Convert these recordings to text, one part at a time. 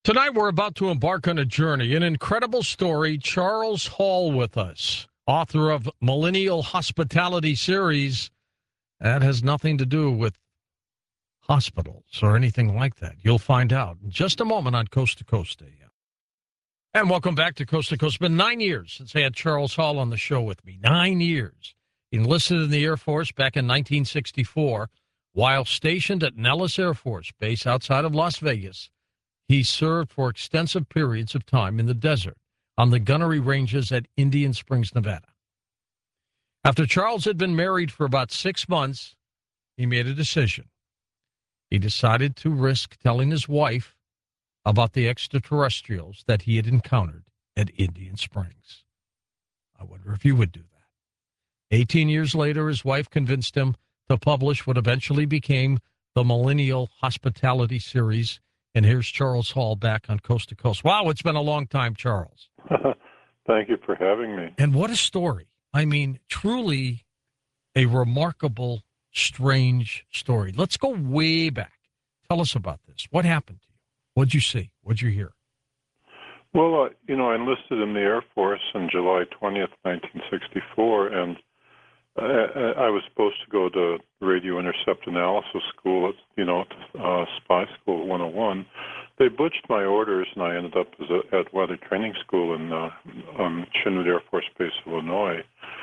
Tonight, we're about to embark on a journey, an incredible story. Charles Hall with us, author of Millennial Hospitality Series. That has nothing to do with hospitals or anything like that. You'll find out in just a moment on Coast to Coast AM. And welcome back to Coast to Coast. It's been 9 years since I had Charles Hall on the show with me. 9 years. He enlisted in the Air Force back in 1964. While stationed at Nellis Air Force Base outside of Las Vegas, he served for extensive periods of time in the desert on the gunnery ranges at Indian Springs, Nevada. After Charles had been married for about 6 months, he made a decision. He decided to risk telling his wife about the extraterrestrials that he had encountered at Indian Springs. I wonder if you would do that. 18 years later, his wife convinced him to publish what eventually became the Millennial Hospitality Series. And here's Charles Hall back on Coast to Coast. Wow, it's been a long time, Charles. Thank you for having me. And what a story. I mean, truly a remarkable, strange story. Let's go way back. Tell us about this. What happened to you? What'd you see? What'd you hear? Well, I enlisted in the Air Force on July 20th, 1964, and I was supposed to go to radio intercept analysis school at, Spy School 101. They butched my orders, and I ended up at weather training school in Cheney Air Force Base, Illinois.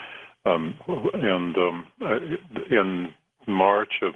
In March of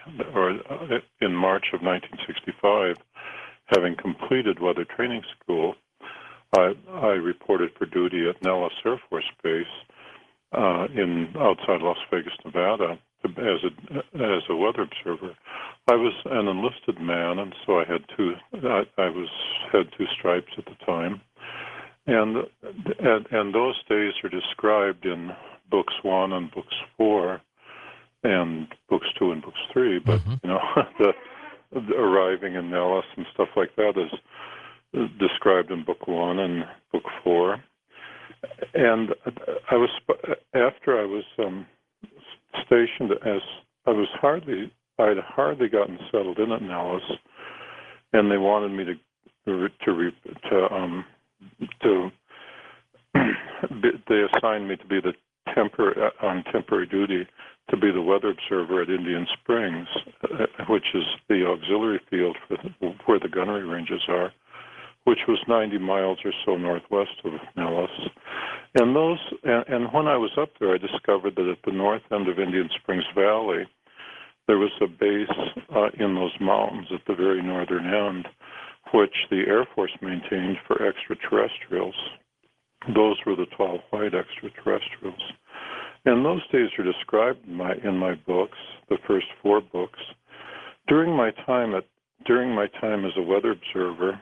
1965, having completed weather training school, I reported for duty at Nellis Air Force Base outside Las Vegas, Nevada, as a weather observer. I was an enlisted man, and so I had two stripes at the time, and those days are described in books 1 and books 4, and books 2 and books 3. But the arriving in Nellis and stuff like that is described in book 1 and book 4. And after I was stationed I'd hardly gotten settled in at Nellis, and they wanted me they assigned me to be on temporary duty to be the weather observer at Indian Springs, which is the auxiliary field where the gunnery ranges are, which was 90 miles or so northwest of Nellis. And when I was up there, I discovered that at the north end of Indian Springs Valley, there was a base in those mountains at the very northern end, which the Air Force maintained for extraterrestrials. Those were the tall white extraterrestrials. And those days are described in my books, the first 4 books. During my time as a weather observer,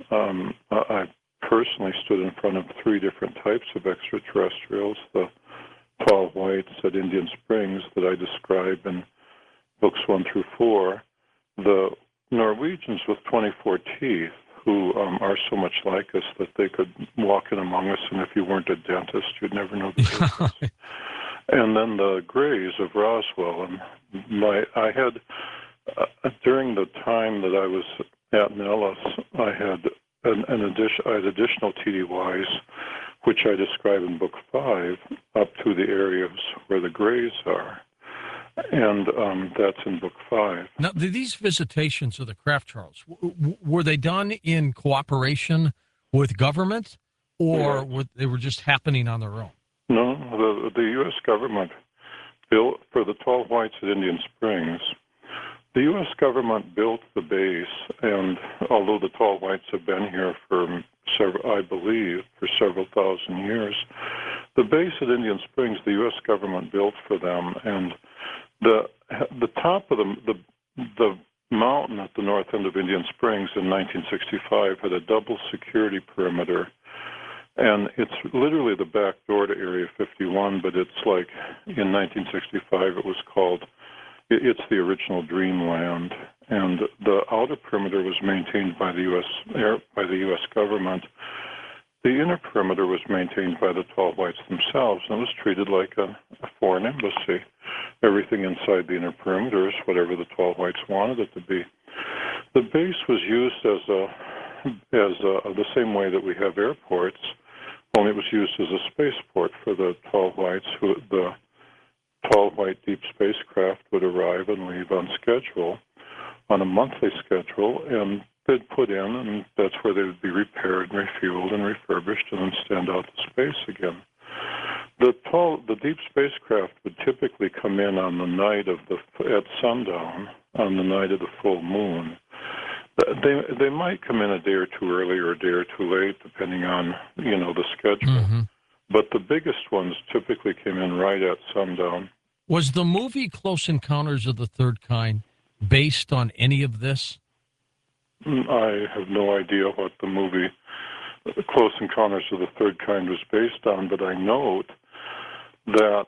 I personally stood in front of 3 different types of extraterrestrials, the tall whites at Indian Springs that I describe in books 1 through 4, the Norwegians with 24 teeth, who are so much like us that they could walk in among us, and if you weren't a dentist, you'd never know the difference. And then the Greys of Roswell. And I had, during the time that I was at Nellis, I had additional TDYs, which I describe in Book 5, up to the areas where the Greys are. And that's in Book 5. Now, these visitations of the craft, Charles, were they done in cooperation with government, or they were just happening on their own? No, the U.S. government built, for the tall whites at Indian Springs, the U.S. government built the base, and although the tall whites have been here for several thousand years, the base at Indian Springs, the U.S. government built for them, and the top of the mountain at the north end of Indian Springs in 1965 had a double security perimeter, and it's literally the back door to Area 51, but it's like in 1965 it was called. It's the original Dreamland, and the outer perimeter was maintained by the U.S. government. The inner perimeter was maintained by the tall whites themselves, and it was treated like a foreign embassy. Everything inside the inner perimeter is whatever the tall whites wanted it to be. The base was used as the same way that we have airports, only it was used as a spaceport for the tall whites. The tall white deep spacecraft would arrive and leave on schedule, on a monthly schedule, and they'd put in, and that's where they would be repaired and refueled and refurbished and then stand out to space again. The deep spacecraft would typically come in on the night at sundown, on the night of the full moon. They might come in a day or two early or a day or too late, depending on the schedule. Mm-hmm. But the biggest ones typically came in right at sundown. Was the movie Close Encounters of the Third Kind based on any of this? I have no idea what the movie Close Encounters of the Third Kind was based on, but I note that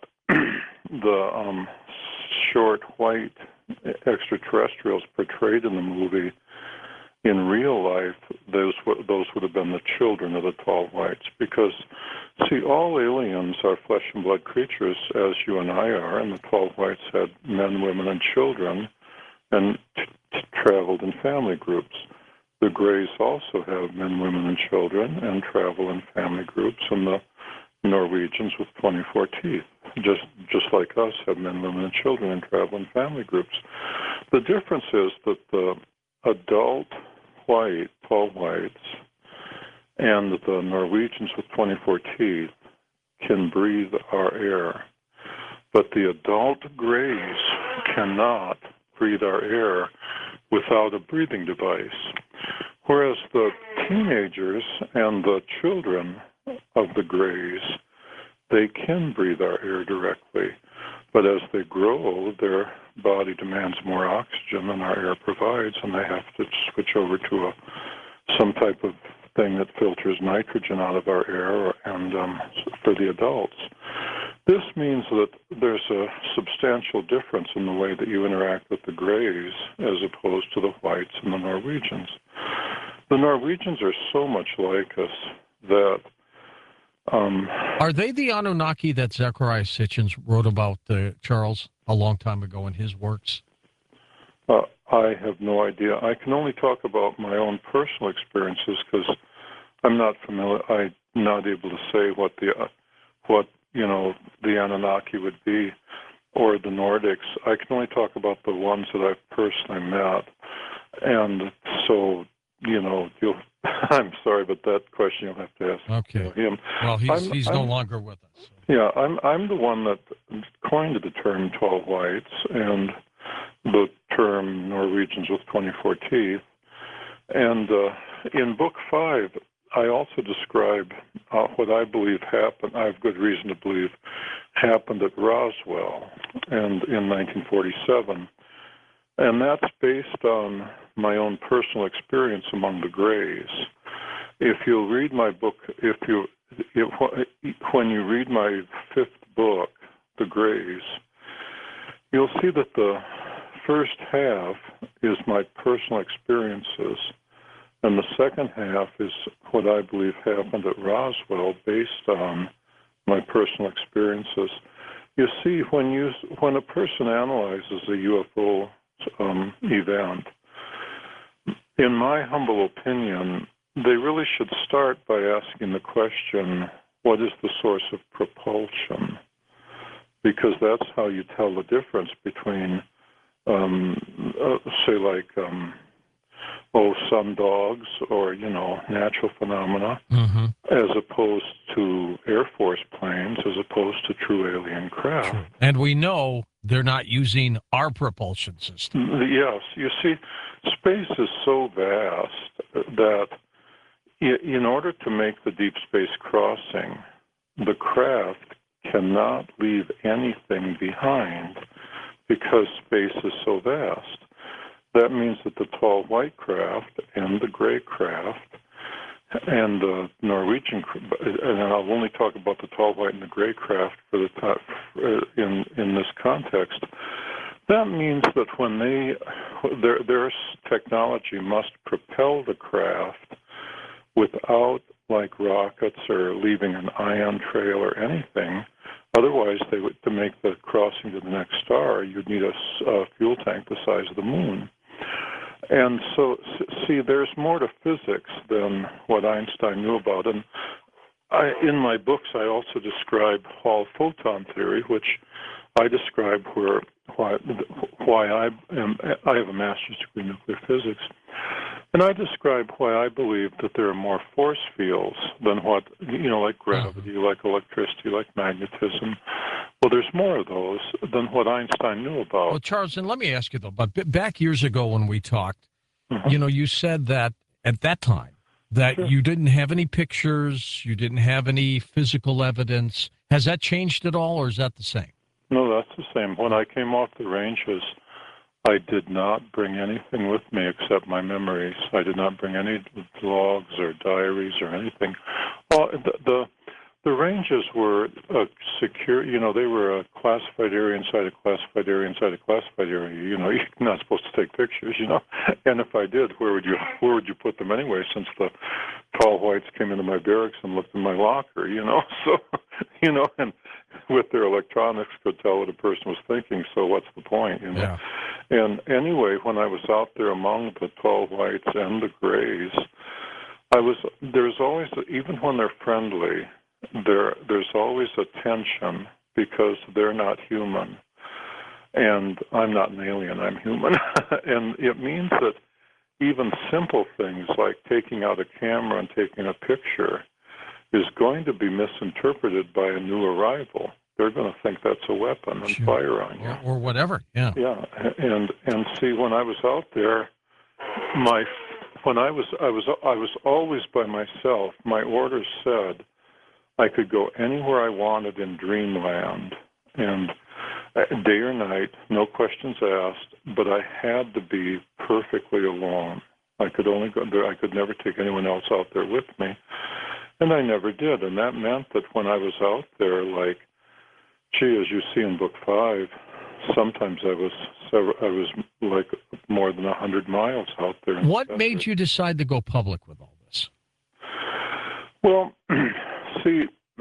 the short white extraterrestrials portrayed in the movie, in real life, those would have been the children of the tall whites. Because, see, all aliens are flesh and blood creatures, as you and I are, and the tall whites had men, women, and children, and traveled in family groups. The Greys also have men, women, and children, and travel in family groups, and the Norwegians with 24 teeth, just like us, have men, women, and children, and travel in family groups. The difference is that the adult white, tall whites, and the Norwegians with 24 teeth can breathe our air, but the adult Greys cannot breathe our air without a breathing device, whereas the teenagers and the children of the Greys, they can breathe our air directly, but as they grow, their body demands more oxygen than our air provides, and they have to switch over to some type of thing that filters nitrogen out of our air, and for the adults. This means that there's a substantial difference in the way that you interact with the Greys as opposed to the whites and the Norwegians. The Norwegians are so much like us that... Are they the Anunnaki that Zecharia Sitchin wrote about, Charles, a long time ago in his works? I have no idea. I can only talk about my own personal experiences because I'm not familiar. I'm not able to say what the Anunnaki would be, or the Nordics. I can only talk about the ones that I've personally met, and so I'm sorry, but that question you'll have to ask him. Well, he's no longer with us. So. Yeah, I'm the one that coined the term tall whites and the term Norwegians with 24 teeth. And in Book 5, I also describe what I believe happened, I have good reason to believe, happened at Roswell and in 1947. And that's based on my own personal experience among the Greys. If you'll read my book, when you read my 5th book, The Greys, you'll see that the first half is my personal experiences, and the second half is what I believe happened at Roswell based on my personal experiences. You see, when a person analyzes a UFO event, in my humble opinion, they really should start by asking the question, what is the source of propulsion? Because that's how you tell the difference between, sun dogs or, natural phenomena, mm-hmm. as opposed to Air Force planes, as opposed to true alien craft. True. And we know they're not using our propulsion system. Yes. You see, space is so vast that in order to make the deep space crossing, the craft cannot leave anything behind because space is so vast. That means that the tall white craft and the gray craft and the Norwegian, and I'll only talk about the tall white and the gray craft for the top, in this context. That means that when their technology must propel the craft without, like rockets or leaving an ion trail or anything. Otherwise, to make the crossing to the next star, you'd need a fuel tank the size of the moon. And so, see, there's more to physics than what Einstein knew about. And in my books, I also describe Hall photon theory, which I describe why I have a master's degree in nuclear physics, and I describe why I believe that there are more force fields than like gravity, like electricity, like magnetism. Well, there's more of those than what Einstein knew about. Well, Charles, and let me ask you though, but back years ago when we talked, you said that at that time that you didn't have any pictures, you didn't have any physical evidence. Has that changed at all, or is that the same? No, that's the same. When I came off the ranges, I did not bring anything with me except my memories. I did not bring any logs or diaries or anything. The ranges were secure. They were a classified area inside a classified area inside a classified area. You're not supposed to take pictures. And if I did, where would you put them anyway? Since the tall whites came into my barracks and looked in my locker. So and with their electronics could tell what a person was thinking. So what's the point? Yeah. And anyway, when I was out there among the tall whites and the grays, there's always, even when they're friendly, there's always a tension because they're not human. And I'm not an alien, I'm human. And it means that even simple things like taking out a camera and taking a picture is going to be misinterpreted by a new arrival. They're going to think that's a weapon and fire on you. Or whatever, yeah. Yeah, and see, when I was out there, I was always by myself. My orders said I could go anywhere I wanted in dreamland, and day or night, no questions asked, but I had to be perfectly alone. I could only go there. I could never take anyone else out there with me, and I never did. And that meant that when I was out there, as you see in Book 5, sometimes I was like more than 100 miles out there. What made you decide to go public with all this? Well, see,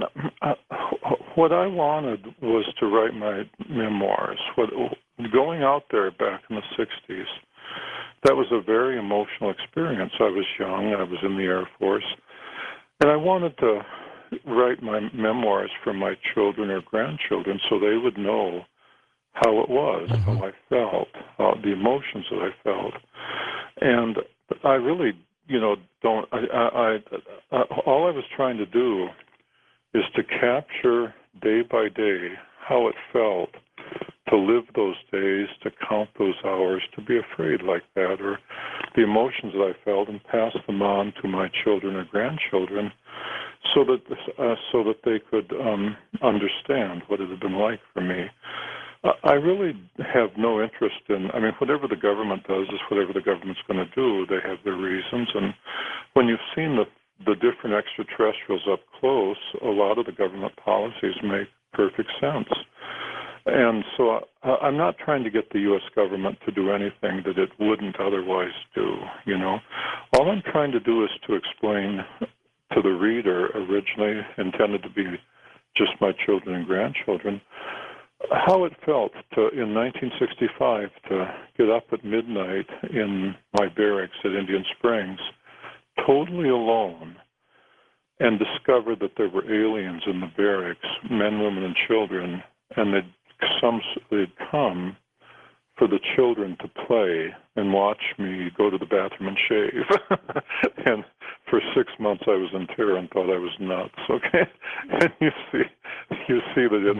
what I wanted was to write my memoirs. Going out there back in the 60s, that was a very emotional experience. I was young, I was in the Air Force, and I wanted to write my memoirs for my children or grandchildren so they would know how it was, how I felt, the emotions that I felt. And I really, all I was trying to do is to capture day by day how it felt to live those days, to count those hours, to be afraid like that, or the emotions that I felt, and pass them on to my children or grandchildren so that they could understand what it had been like for me. I really have no interest in, whatever the government does is whatever the government's going to do. They have their reasons, and when you've seen the different extraterrestrials up close, a lot of the government policies make perfect sense. And so I'm not trying to get the U.S. government to do anything that it wouldn't otherwise do, All I'm trying to do is to explain to the reader, originally intended to be just my children and grandchildren, how it felt in 1965 to get up at midnight in my barracks at Indian Springs, totally alone, and discover that there were aliens in the barracks, men, women, and children, and they'd come for the children to play and watch me go to the bathroom and shave. And for 6 months I was in terror and thought I was nuts, okay? And you see that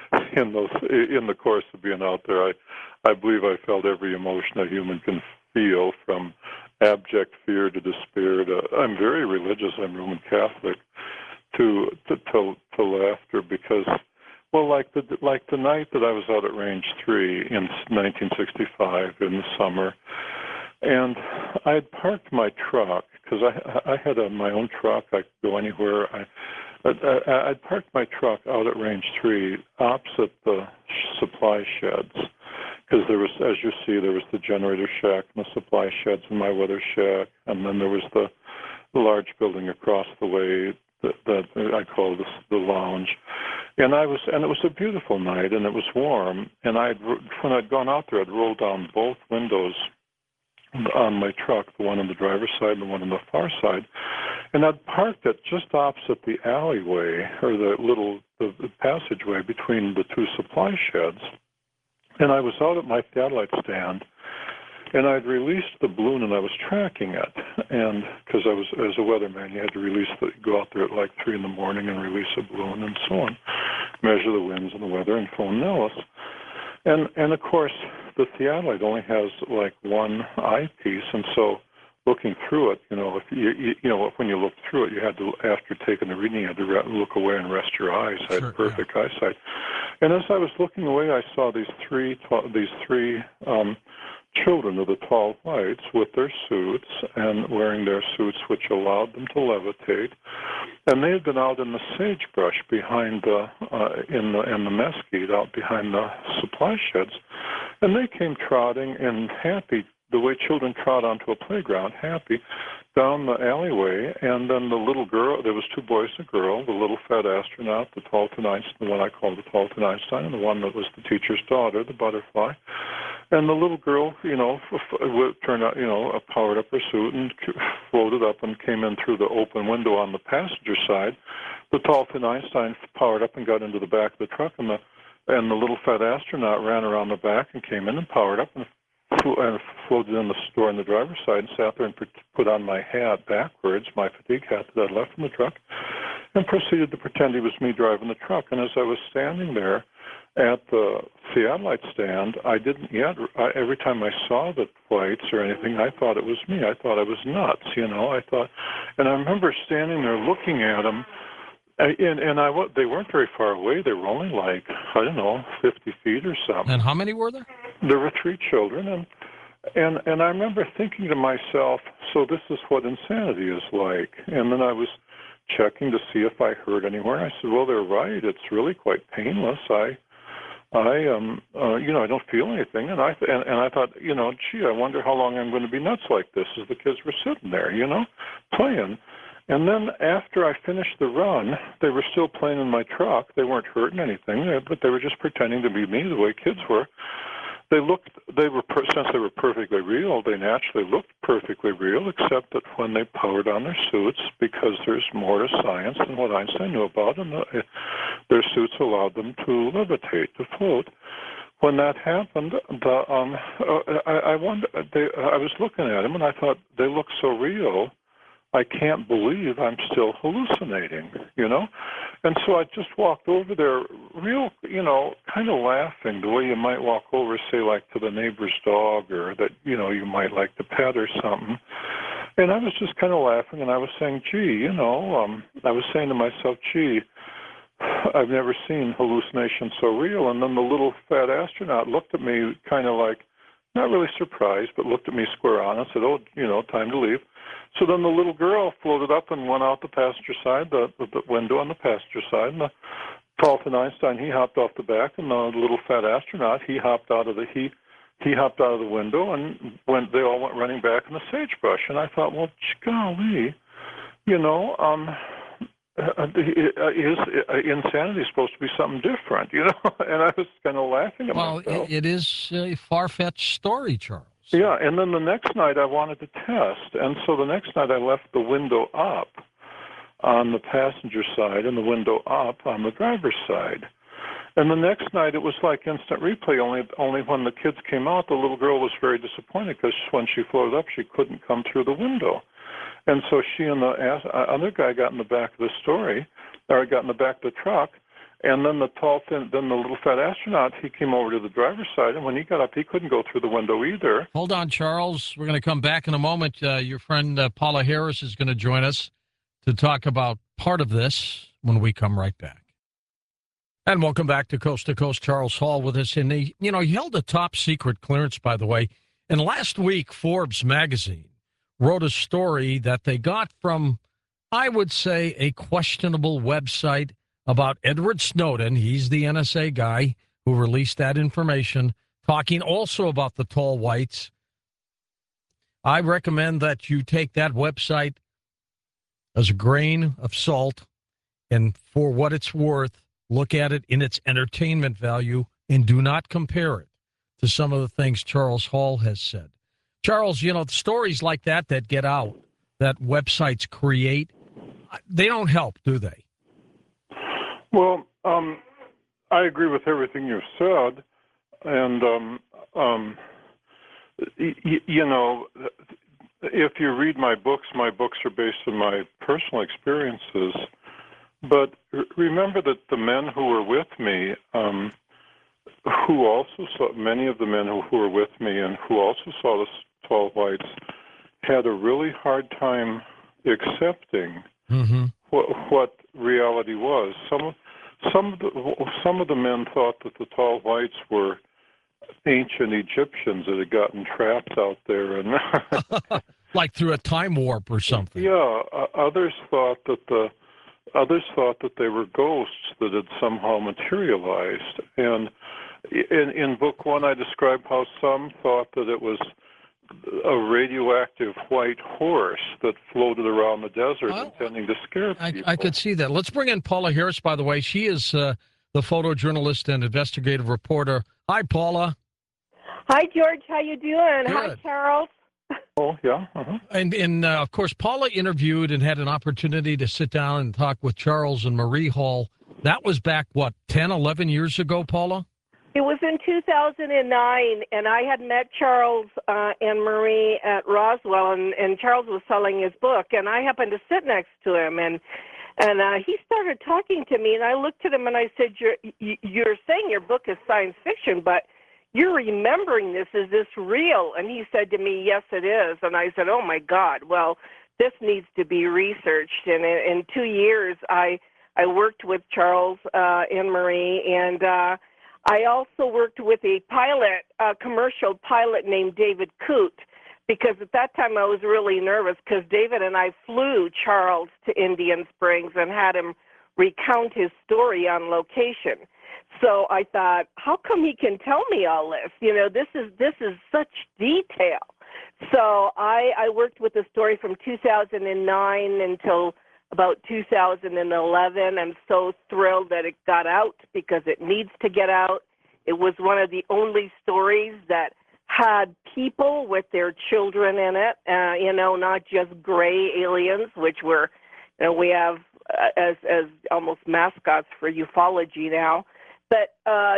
in the course of being out there, I believe I felt every emotion a human can feel, from abject fear to despair to, I'm very religious, I'm Roman Catholic, to laughter, because, well, like the night that I was out at Range 3 in 1965 in the summer, and I had parked my truck, because I had my own truck, I could go anywhere. I'd parked my truck out at Range 3 opposite the supply sheds, because there was, as you see, there was the generator shack and the supply sheds and my weather shack, and then there was the large building across the way that I call the lounge. And it was a beautiful night, and it was warm, and when I'd gone out there, I'd rolled down both windows on my truck, the one on the driver's side and the one on the far side. And I'd parked it just opposite the alleyway, or the passageway between the two supply sheds. And I was out at my satellite stand, and I'd released the balloon, and I was tracking it. And because I was, as a weatherman, you had to go out there at like 3 in the morning and release a balloon and so on, measure the winds and the weather and phone Nellis. And of course, the theodolite only has like one eyepiece, and so looking through it, if when you looked through it, you had to, after taking the reading, you had to look away and rest your eyes. I had perfect eyesight. And as I was looking away, I saw these three children of the tall whites with their suits and wearing their suits, which allowed them to levitate. And they had been out in the sagebrush behind in the mesquite out behind the supply sheds, and they came trotting and happy, the way children trot onto a playground, happy, down the alleyway. And then the little girl, there was 2 boys and a girl, the little fat astronaut, the Talton Einstein, the one I called the Talton Einstein, and the one that was the teacher's daughter, the butterfly. And the little girl, turned out, powered up her suit and floated up and came in through the open window on the passenger side. The Talton Einstein powered up and got into the back of the truck, and the little fat astronaut ran around the back and came in and powered up and floated in the door on the driver's side and sat there and put on my hat backwards, my fatigue hat that I left in the truck, and proceeded to pretend he was me driving the truck. And as I was standing there at the theodolite stand, I didn't yet, every time I saw the flights or anything, I thought it was me. I thought I was nuts, and I remember standing there looking at them, and they weren't very far away. They were only like, 50 feet or something. And how many were there? There were 3 children, and I remember thinking to myself, so this is what insanity is like. And then I was checking to see if I heard anywhere. I said, well, they're right. It's really quite painless. I don't feel anything. And I thought, I wonder how long I'm going to be nuts like this as the kids were sitting there, playing. And then after I finished the run, they were still playing in my truck. They weren't hurting anything, but they were just pretending to be me the way kids were. Since they were perfectly real, they naturally looked perfectly real, except that when they powered on their suits, because there's more to science than what Einstein knew about, and their suits allowed them to levitate, to float. When that happened, I was looking at them, and I thought, they look so real, I can't believe I'm still hallucinating, And so I just walked over there real, kind of laughing, the way you might walk over, say, like to the neighbor's dog, or that, you might like to pet or something. And I was just kind of laughing, and I was saying, gee, I was saying to myself, gee, I've never seen hallucination so real. And then the little fat astronaut looked at me kind of like, not really surprised, but looked at me square on and said, time to leave. So then the little girl floated up and went out the passenger side, the window on the passenger side, and the Talton Einstein, he hopped off the back, and the little fat astronaut, he hopped out of the window, and they all went running back in the sagebrush. And I thought, well, golly, insanity is supposed to be something different, And I was kind of laughing at myself. Well, it is a far-fetched story, Charles. Yeah, and then the next night I wanted to test, and so the next night I left the window up on the passenger side and the window up on the driver's side. And the next night it was like instant replay, only when the kids came out, the little girl was very disappointed because when she floated up, she couldn't come through the window. And so she and the other guy got in the back of the truck. And then the little fat astronaut, he came over to the driver's side, and when he got up, he couldn't go through the window either. Hold on, Charles. We're going to come back in a moment. Your friend Paula Harris is going to join us to talk about part of this when we come right back. And welcome back to Coast. Charles Hall with us. And he held a top secret clearance, by the way. And last week, Forbes magazine wrote a story that they got from, I would say, a questionable website about Edward Snowden. He's the NSA guy who released that information, talking also about the tall whites. I recommend that you take that website as a grain of salt, and for what it's worth, look at it in its entertainment value, and do not compare it to some of the things Charles Hall has said. Charles, stories like that get out, that websites create, they don't help, do they? Well, I agree with everything you've said, and if you read my books are based on my personal experiences. But remember that the men who were with me, who also saw, many of the men who were with me and who also saw the tall whites, had a really hard time accepting what reality was. Some of the men thought that the tall whites were ancient Egyptians that had gotten trapped out there, and like through a time warp or something. Yeah, others thought that they were ghosts that had somehow materialized. And in book one, I describe how some thought that it was a radioactive white horse that floated around the desert intending to scare people. I could see that. Let's bring in Paula Harris, by the way. She is the photojournalist and investigative reporter. Hi, Paula. Hi, George. How you doing? Good. Hi, Charles. Oh, yeah. Uh-huh. And of course, Paula interviewed and had an opportunity to sit down and talk with Charles and Marie Hall. That was back, 10, 11 years ago, Paula? It was in 2009, and I had met Charles and Marie at Roswell, and Charles was selling his book, and I happened to sit next to him, and he started talking to me, and I looked at him, and I said, you're saying your book is science fiction, but you're remembering this. Is this real? And he said to me, yes, it is. And I said, oh, my God, well, this needs to be researched. And in 2 years, I worked with Charles and Marie, and I also worked with a commercial pilot named David Coote, because at that time I was really nervous because David and I flew Charles to Indian Springs and had him recount his story on location. So I thought, how come he can tell me all this? This is such detail. So I worked with the story from 2009 until about 2011. I'm so thrilled that it got out because it needs to get out. It was one of the only stories that had people with their children in it, not just gray aliens, which we have as almost mascots for ufology now. But,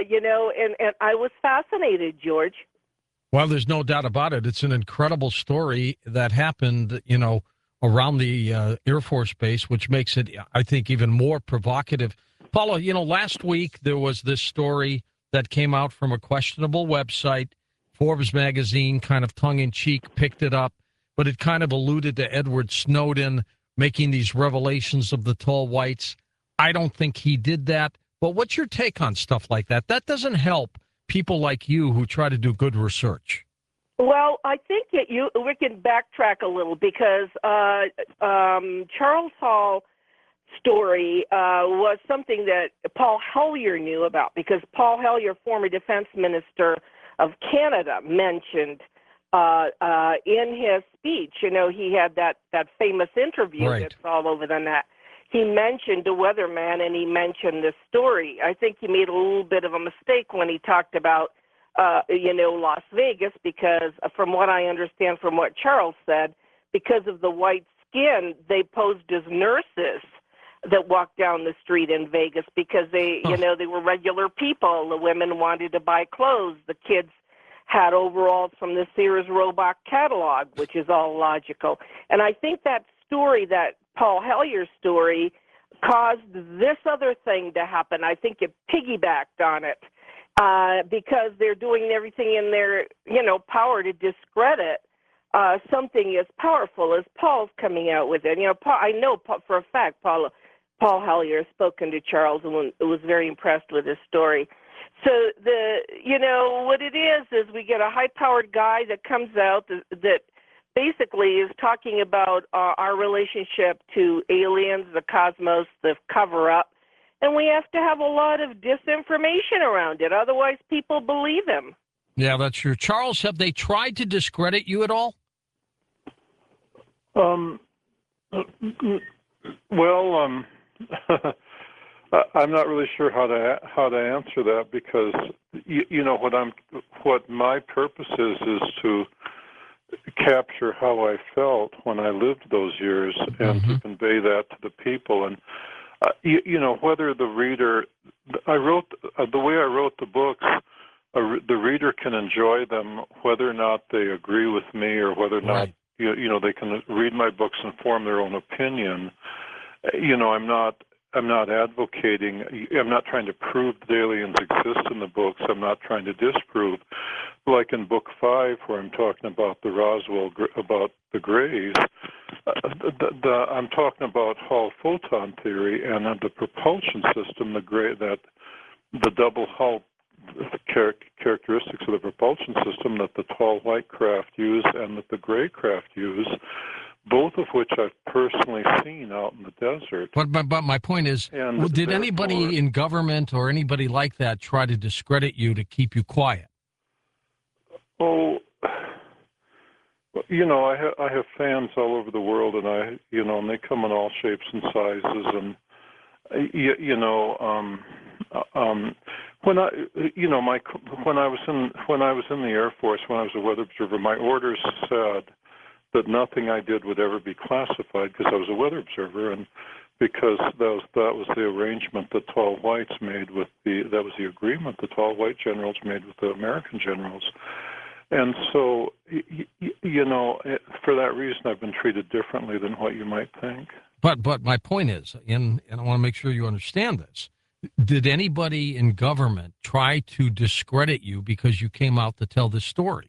and I was fascinated, George. Well, there's no doubt about it. It's an incredible story that happened, around the Air Force Base, which makes it, I think, even more provocative. Paula, last week there was this story that came out from a questionable website. Forbes magazine, kind of tongue-in-cheek, picked it up, but it kind of alluded to Edward Snowden making these revelations of the tall whites. I don't think he did that. But what's your take on stuff like that? That doesn't help people like you who try to do good research. Well, I think we can backtrack a little because Charles Hall story was something that Paul Hellyer knew about, because Paul Hellyer, former defense minister of Canada, mentioned in his speech, he had that famous interview right. That's all over the net. He mentioned a weatherman, and he mentioned this story. I think he made a little bit of a mistake when he talked about, Las Vegas, because from what I understand from what Charles said, because of the white skin, they posed as nurses that walked down the street in Vegas because they were regular people. The women wanted to buy clothes. The kids had overalls from the Sears Roebuck catalog, which is all logical. And I think that story, that Paul Hellyer story, caused this other thing to happen. I think it piggybacked on it because they're doing everything in their, power to discredit something as powerful as Paul's coming out with it. I know for a fact Paul Hellyer has spoken to Charles and was very impressed with his story. So what it is we get a high-powered guy that comes out that basically is talking about our relationship to aliens, the cosmos, the cover-up, and we have to have a lot of disinformation around it. Otherwise, people believe him. Yeah, that's true. Charles, have they tried to discredit you at all? Well, I'm not really sure how to answer that, because what my purpose is capture how I felt when I lived those years and to convey that to the people. And whether the reader, I wrote the way I wrote the books. The reader can enjoy them whether or not they agree with me, or whether or not they can read my books and form their own opinion. I'm not advocating. I'm not trying to prove that aliens exist in the books. I'm not trying to disprove. Like in Book 5, where I'm talking about the Roswell, about the Greys, I'm talking about Hall photon theory and the propulsion system, the double Hall characteristics of the propulsion system that the tall white craft use and that the gray craft use, both of which I've personally seen out in the desert. But my point is, did anybody in government or anybody like that try to discredit you to keep you quiet? Oh, I have fans all over the world, and and they come in all shapes and sizes, and when I was in the Air Force, when I was a weather observer, my orders said that nothing I did would ever be classified because I was a weather observer, and because that was the arrangement that Tall Whites made that was the agreement the Tall White generals made with the American generals. And so, for that reason, I've been treated differently than what you might think. But my point is, and I want to make sure you understand this, did anybody in government try to discredit you because you came out to tell this story?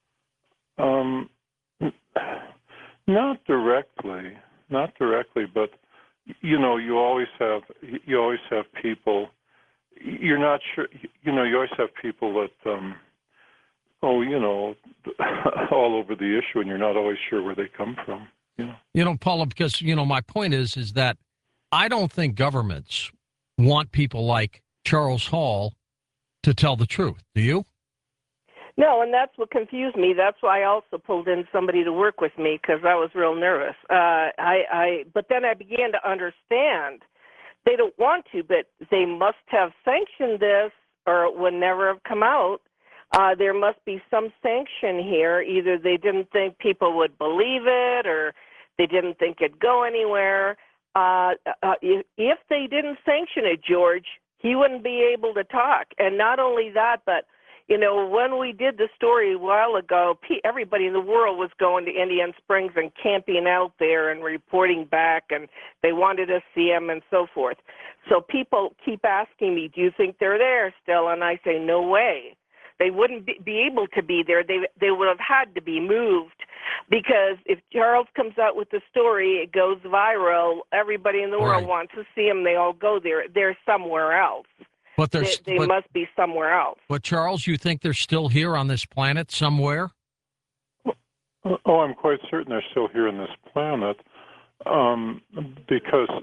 Not directly, but you always have people. You're not sure. You always have people that. All over the issue, and you're not always sure where they come from. Paula, because, my point is that I don't think governments want people like Charles Hall to tell the truth. Do you? No, and that's what confused me. That's why I also pulled in somebody to work with me, because I was real nervous. But then I began to understand they don't want to, but they must have sanctioned this, or it would never have come out. There must be some sanction here. Either they didn't think people would believe it, or they didn't think it'd go anywhere. If they didn't sanction it, George, he wouldn't be able to talk. And not only that, but, when we did the story a while ago, everybody in the world was going to Indian Springs and camping out there and reporting back, and they wanted to see him and so forth. So people keep asking me, do you think they're there still? And I say, no way. They wouldn't be able to be there. They would have had to be moved, because if Charles comes out with the story, it goes viral. Everybody in the world wants to see him. They all go there. They're somewhere else. But they must be somewhere else. But Charles, you think they're still here on this planet somewhere? Oh, I'm quite certain they're still here on this planet, because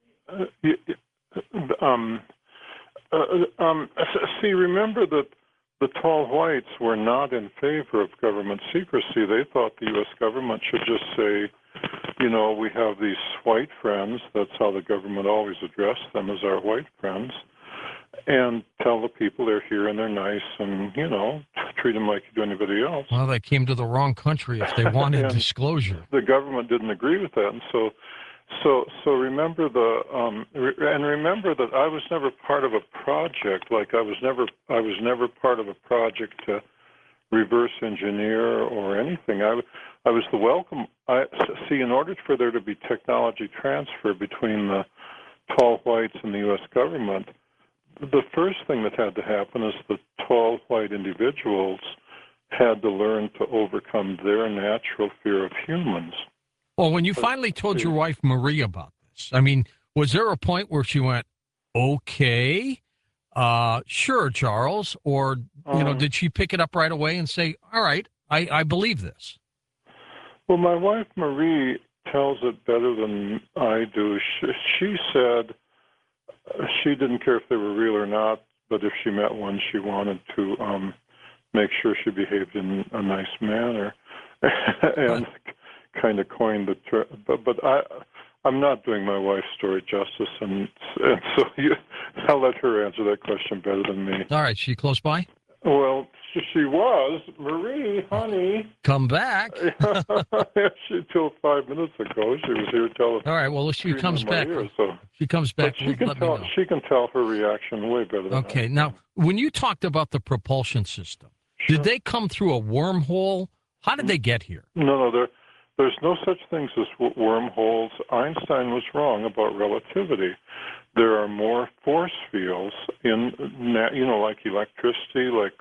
see, remember that the Tall Whites were not in favor of government secrecy. They thought the U.S. government should just say, we have these white friends. That's how the government always addressed them, as our white friends, and tell the people they're here and they're nice, and, treat them like you do anybody else. Well, they came to the wrong country if they wanted disclosure. The government didn't agree with that, and so remember remember that I was never part of a project. Like I was never part of a project to reverse engineer or anything. I was the welcome. In order for there to be technology transfer between the Tall Whites and the U.S. government, the first thing that had to happen is the tall white individuals had to learn to overcome their natural fear of humans. Well, when you finally told your wife, Marie, about this, was there a point where she went, okay, sure, Charles, or, did she pick it up right away and say, all right, I believe this? Well, my wife, Marie, tells it better than I do. She said she didn't care if they were real or not, but if she met one, she wanted to make sure she behaved in a nice manner. And kind of coined the term, but I'm not doing my wife's story justice, and so I'll let her answer that question better than me. All right, she close by? Well, she was. Marie, honey. Come back. Till 5 minutes ago, she was here telling. All right. Well, if she comes back. She comes back. But she can let tell. me know. She can tell her reaction way better than Okay. I can. Now, when you talked about the propulsion system, Sure. did they come through a wormhole? How did they get here? No. There's no such things as wormholes. Einstein was wrong about relativity. There are more force fields in, like electricity, like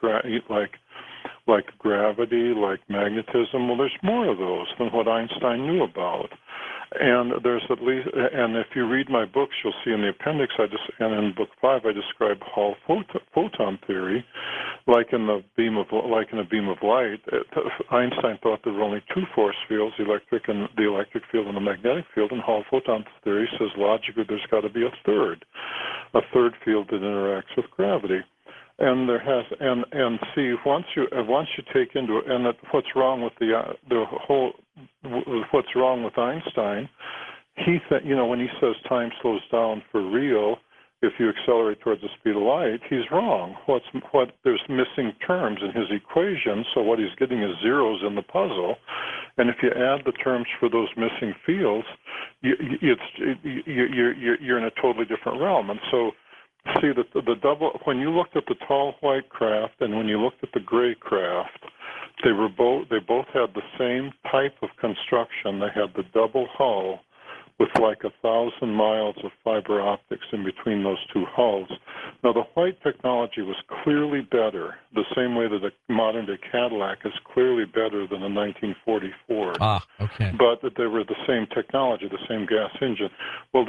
gravity, like magnetism. Well, there's more of those than what Einstein knew about. And there's at least, and if you read my books, you'll see in the appendix, and in book 5, I describe Hall photon theory, like in a beam of light. Einstein thought there were only two force fields, the electric field and the magnetic field. And Hall photon theory says logically there's got to be a third field that interacts with gravity. And there has, and see, once you take into, and that what's wrong with what's wrong with Einstein, when he says time slows down for real, if you accelerate towards the speed of light, he's wrong. There's missing terms in his equation, so what he's getting is zeros in the puzzle, and if you add the terms for those missing fields, you're in a totally different realm, and so. See that the double, when you looked at the tall white craft and when you looked at the gray craft, they both had the same type of construction. They had the double hull with like 1,000 miles of fiber optics in between those two hulls. Now the white technology was clearly better, the same way that a modern day Cadillac is clearly better than a 1944. Ah, okay. But that they were the same technology, the same gas engine. Well,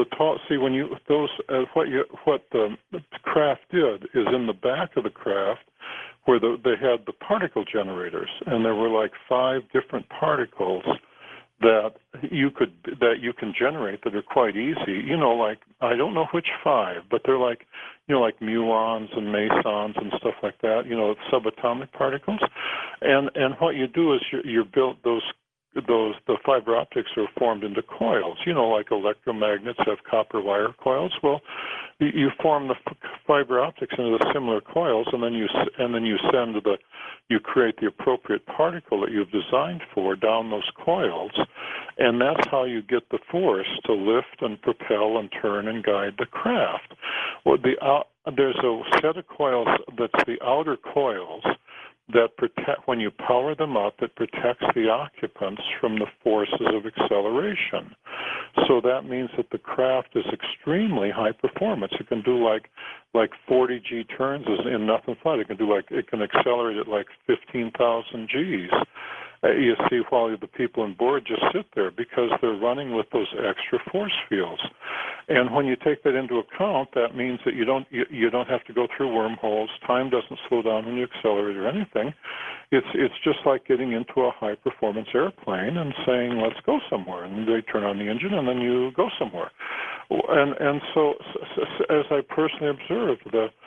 what the craft did is in the back of the craft, where they had the particle generators, and there were like 5 different particles that you can generate that are quite easy. Like I don't know which 5, but they're like like muons and mesons and stuff like that. Subatomic particles, and what you do is you build the fiber optics are formed into coils. Like electromagnets have copper wire coils. Well, you form the fiber optics into the similar coils, and then you create the appropriate particle that you've designed for down those coils, and that's how you get the force to lift and propel and turn and guide the craft. Well, there's a set of coils that's the outer coils that protect, when you power them up, that protects the occupants from the forces of acceleration. So that means that the craft is extremely high performance. It can do like 40 G turns in nothing flat. It can accelerate at like 15,000 Gs. You see, while the people on board just sit there because they're running with those extra force fields. And when you take that into account, that means that you don't have to go through wormholes. Time doesn't slow down when you accelerate or anything. It's just like getting into a high performance airplane and saying, let's go somewhere, and they turn on the engine and then you go somewhere. And so as I personally observed,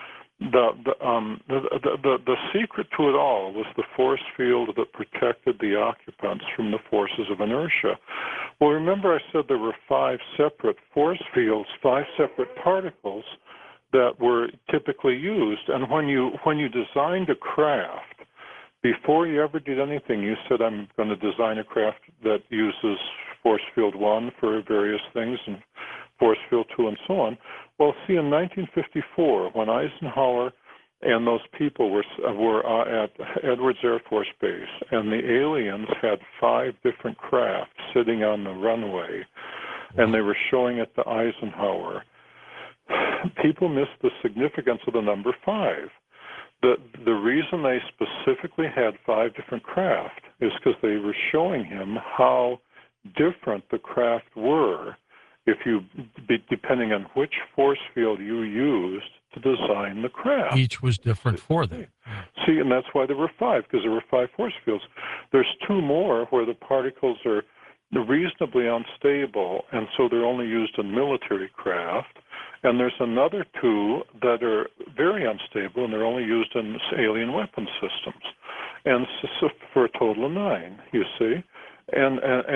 the secret to it all was the force field that protected the occupants from the forces of inertia. Well, remember I said there were 5 separate force fields, 5 separate particles that were typically used. And when you designed a craft, before you ever did anything, you said, I'm going to design a craft that uses force field 1 for various things and force field 2 and so on. Well, see, in 1954, when Eisenhower and those people were at Edwards Air Force Base, and the aliens had 5 different craft sitting on the runway, and they were showing it to Eisenhower, people missed the significance of the number 5. The reason they specifically had 5 different craft is because they were showing him how different the craft were depending on which force field you used to design the craft. Each was different for them. See, and that's why there were 5, because there were 5 force fields. There's 2 more where the particles are reasonably unstable, and so they're only used in military craft. And there's another 2 that are very unstable, and they're only used in alien weapon systems. And so for a total of 9, you see. And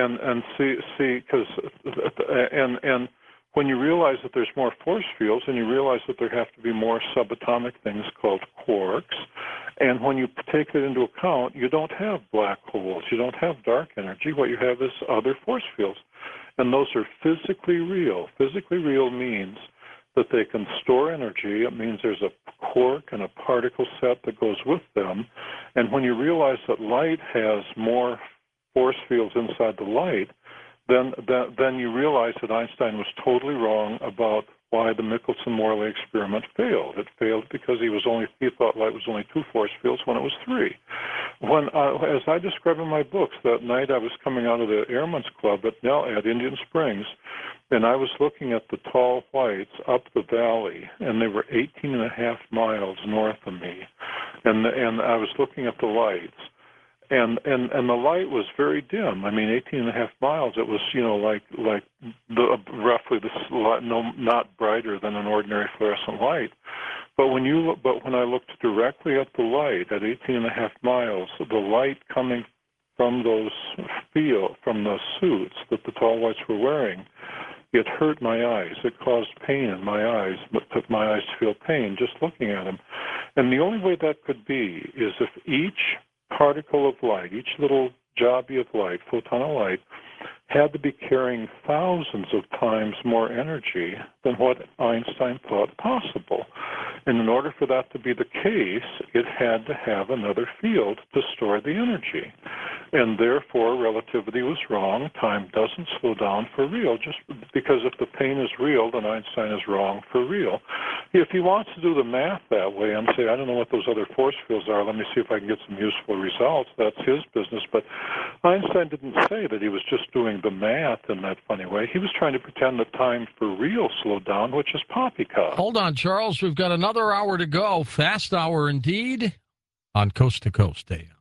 when you realize that there's more force fields, and you realize that there have to be more subatomic things called quarks, And when you take it into account, you don't have black holes. You don't have dark energy. What you have is other force fields. And those are physically real. Physically real means that they can store energy. It means there's a quark and a particle set that goes with them. And when you realize that light has more force fields inside the light, then you realize that Einstein was totally wrong about why the Michelson-Morley experiment failed. It failed because he thought light was only 2 force fields when it was 3. As I describe in my books, that night I was coming out of the Airman's Club at Indian Springs, and I was looking at the tall whites up the valley, and they were 18.5 miles north of me, and I was looking at the lights. And the light was very dim. I mean, 18.5 miles. It was, roughly not brighter than an ordinary fluorescent light. But when I looked directly at the light at 18.5 miles, the light coming from the suits that the tall whites were wearing, it hurt my eyes. It caused pain in my eyes. It took my eyes to feel pain just looking at them. And the only way that could be is if each particle of light, each little jobby of light, photon of light, had to be carrying thousands of times more energy than what Einstein thought possible. And in order for that to be the case, it had to have another field to store the energy. And therefore, relativity was wrong. Time doesn't slow down for real, just because if the pain is real, then Einstein is wrong for real. If he wants to do the math that way and say, I don't know what those other force fields are, let me see if I can get some useful results, that's his business. But Einstein didn't say that he was just doing the math in that funny way. He was trying to pretend that time for real slowed down, which is poppycock. Hold on, Charles. We've got another hour to go. Fast hour indeed on Coast to Coast AM.